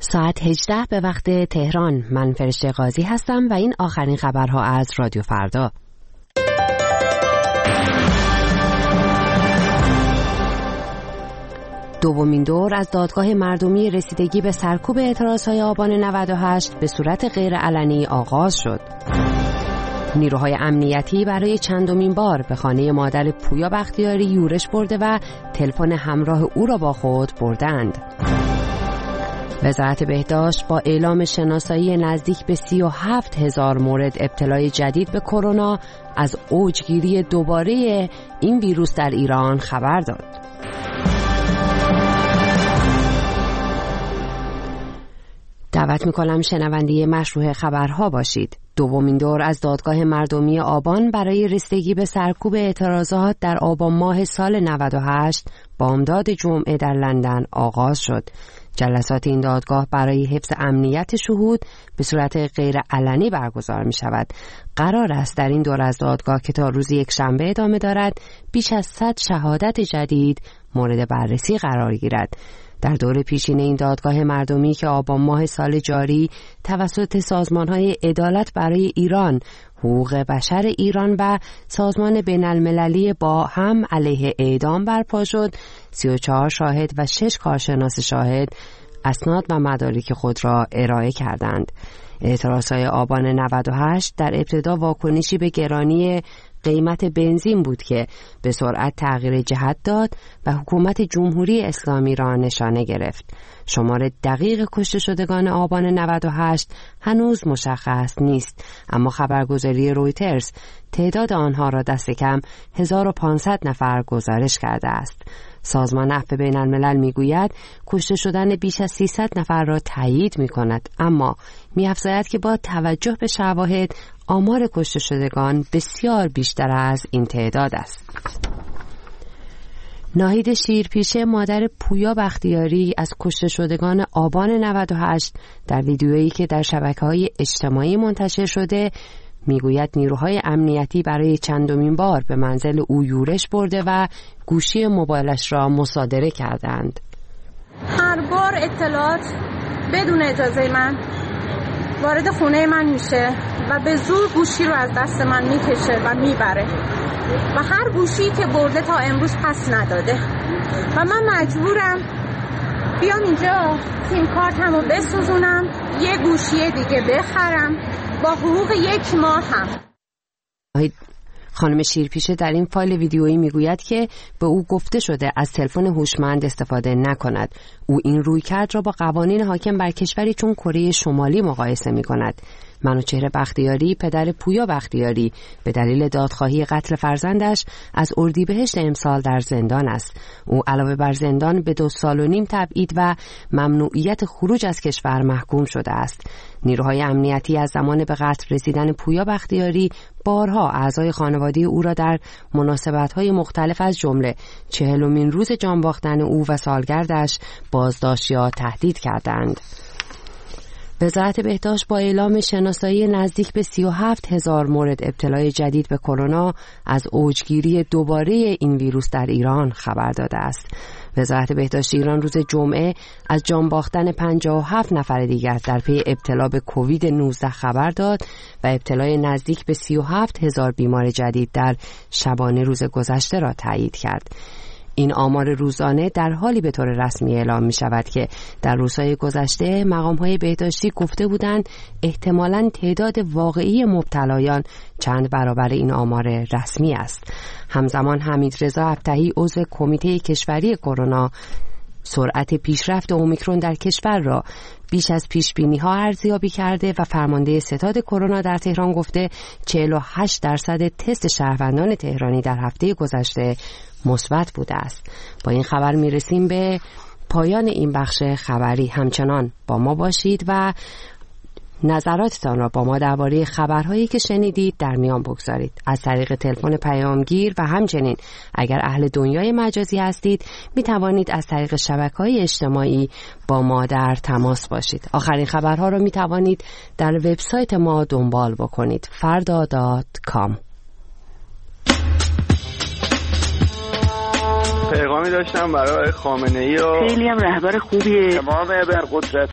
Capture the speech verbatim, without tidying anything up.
ساعت هجده به وقت تهران. من فرشته قاضی هستم و این آخرین خبرها از رادیو فردا. دومین دور از دادگاه مردمی رسیدگی به سرکوب اعتراضهای آبان نود و هشت به صورت غیرعلنی آغاز شد. نیروهای امنیتی برای چندمین بار به خانه مادر پویا بختیاری یورش برده و تلفن همراه او را با خود بردند. وزارت بهداشت با اعلام شناسایی نزدیک به سی و هفت هزار مورد ابتلای جدید به کرونا از اوجگیری دوباره این ویروس در ایران خبر داد. دعوت می‌کنم شنونده مشروع خبرها باشید. دومین دور از دادگاه مردمی آبان برای رسیدگی به سرکوب اعتراضات در آبان ماه سال نود و هشت بامداد جمعه در لندن آغاز شد. جلسات این دادگاه برای حفظ امنیت شهود به صورت غیر علنی برگزار می شود. قرار است در این دور از دادگاه که تا روز یکشنبه ادامه دارد بیش از صد شهادت جدید مورد بررسی قرار گیرد. در دور پیشین این دادگاه مردمی که آبان ماه سال جاری توسط سازمان‌های عدالت برای ایران، حقوق بشر ایران و سازمان بین المللی با هم علیه اعدام برپا شد، سی و چهار شاهد و شش کارشناس شاهد اسناد و مدارک خود را ارائه کردند. اعتراضهای آبان نود و هشت در ابتدا واکنشی به گرانی قیمت بنزین بود که به سرعت تغییر جهت داد و حکومت جمهوری اسلامی را نشانه گرفت. شمار دقیق کشته شدگان آبان نود و هشت هنوز مشخص نیست، اما خبرگزاری رویترز تعداد آنها را دست کم هزار و پانصد نفر گزارش کرده است. سازمان عفو بین الملل میگوید کشته شدن بیش از سیصد نفر را تایید می کند، اما می افزاید که با توجه به شواهد آمار کشته شدگان بسیار بیشتر از این تعداد است. ناهید شیرپیشه مادر پویا بختیاری از کشته شدگان آبان نود و هشت در ویدیویی که در شبکه‌های اجتماعی منتشر شده میگوید نیروهای امنیتی برای چندمین بار به منزل او یورش برده و گوشی موبایلش را مصادره کردند. هر بار اطلاعات بدون اجازه من وارد خونه من میشه و به زور گوشی رو از دست من میکشه و میبره و هر گوشی که برده تا امروز پس نداده و من مجبورم بیام اینجا سیم کارتم رو بسوزونم، یه گوشی دیگه بخرم با حقوق یک ماه هم. خانم شیرپیشه در این فایل ویدیویی میگوید که به او گفته شده از تلفن هوشمند استفاده نکند. او این رویکرد را با قوانین حاکم بر کشوری چون کره شمالی مقایسه میکند. منوچهر بختیاری پدر پویا بختیاری به دلیل دادخواهی قتل فرزندش از اردیبهشت امسال در زندان است. او علاوه بر زندان به دو سال و نیم تبعید و ممنوعیت خروج از کشور محکوم شده است. نیروهای امنیتی از زمان به قتل رسیدن پویا بختیاری بارها اعضای خانواده او را در مناسبت‌های مختلف از جمله چهلمین روز جان باختن او و سالگردش بازداشت یا تهدید کردند. وزارت بهداشت با اعلام شناسایی نزدیک به سی و هفت هزار مورد ابتلای جدید به کرونا از اوجگیری دوباره این ویروس در ایران خبر داده است. وزارت بهداشت ایران روز جمعه از جان باختن پنجاه و هفت نفر دیگر در پی ابتلا به کووید نوزده خبر داد و ابتلای نزدیک به سی و هفت هزار بیمار جدید در شبانه روز گذشته را تایید کرد. این آمار روزانه در حالی به طور رسمی اعلام می شود که در روزهای گذشته مقام‌های بهداشتی گفته بودند احتمالاً تعداد واقعی مبتلایان چند برابر این آمار رسمی است. همزمان حمیدرضا ابطحی عضو کمیته کشوری کرونا سرعت پیشرفت اومیکرون در کشور را بیش از پیشبینی‌ها ارزیابی کرده و فرمانده ستاد کرونا در تهران گفته چهل و هشت درصد تست شهروندان تهرانی در هفته گذشته مثبت بوده است. با این خبر میرسیم به پایان این بخش خبری. همچنان با ما باشید و نظراتتان را با ما درباره خبرهایی که شنیدید در میان بگذارید. از طریق تلفن پیامگیر و همچنین اگر اهل دنیای مجازی هستید می توانید از طریق شبکه‌های اجتماعی با ما در تماس باشید. آخرین خبرها را می توانید در وبسایت ما دنبال بکنید فردا دات کام. پیغامی داشتم برای خامنه‌ای و خیلی هم رهبر خوبیه، تمام بر قدرت